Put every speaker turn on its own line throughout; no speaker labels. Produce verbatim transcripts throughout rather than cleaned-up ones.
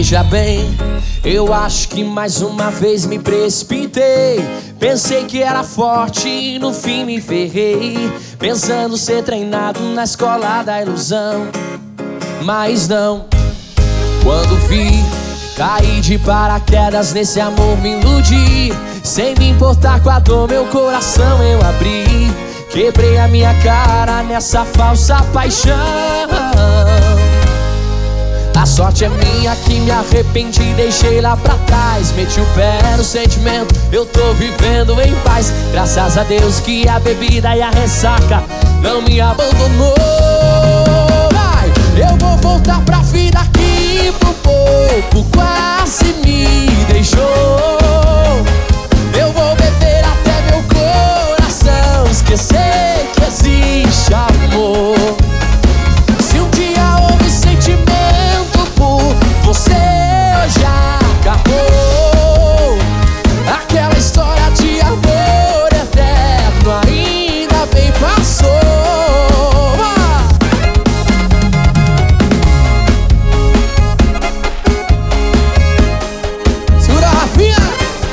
Veja bem, eu acho que mais uma vez me precipitei. Pensei que era forte e no fim me ferrei, pensando ser treinado na escola da ilusão. Mas não, quando vi, caí de paraquedas nesse amor, me iludi. Sem me importar com a dor, meu coração eu abri. Quebrei a minha cara nessa falsa paixão. A sorte é minha que me arrependi e deixei lá pra trás. Meti o pé no sentimento, eu tô vivendo em paz. Graças a Deus que a bebida e a ressaca não me abandonou. Vai, eu vou voltar pra vida que por pouco quase me deixou. Eu vou beber até meu coração esquecer que existe amor. Se um dia houve sentimento por você, já acabou. Aquela história de amor eterno ainda bem passou. Segura, Rafinha!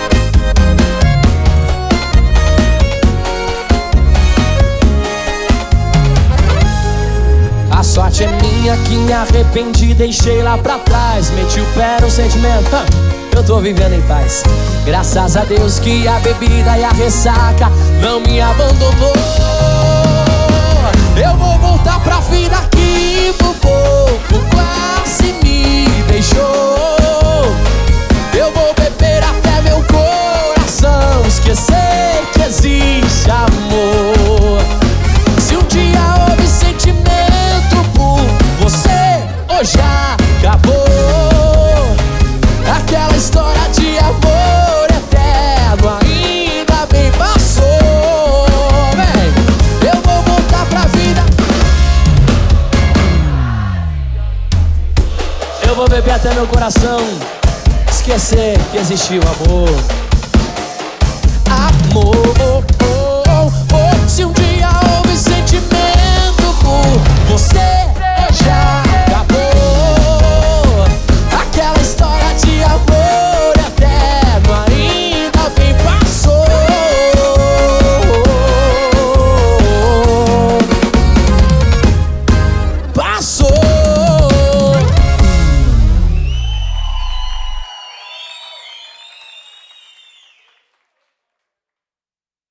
A sorte é minha que me arrependi, deixei lá pra trás. Meti o pé no sentimento, eu tô vivendo em paz. Graças a Deus que a bebida e a ressaca não me abandonou. Eu vou voltar pra vida que por pouco quase me deixou. Eu vou beber até meu coração esquecer que existe amor. Se um dia houve sentimento por você, hoje já acabou. Aquela história de amor eterno ainda bem passou. Vem, eu vou voltar pra vida. Eu vou beber até meu coração esquecer que existiu amor.